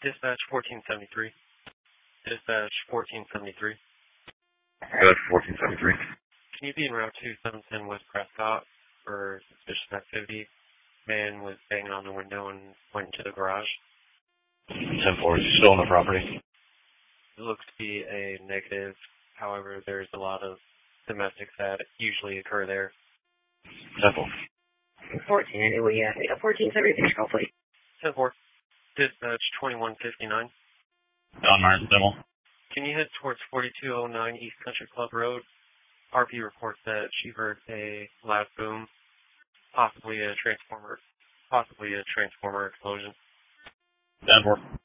Dispatch 1473. Dispatch 1473. Good, 1473. Can you be en route to 710 West Prescott for suspicious activity? Man was banging on the window and went into the garage. 10-4, is he still on the property? It looks to be a negative. However, there's a lot of domestics that usually occur there. 10-4. 14, we have 1473, call please. 10-4. Dispatch 2159. Don Myers, Demo. Can you head towards 4209 East Country Club Road? RP reports that she heard a loud boom, possibly a transformer explosion. 10-4.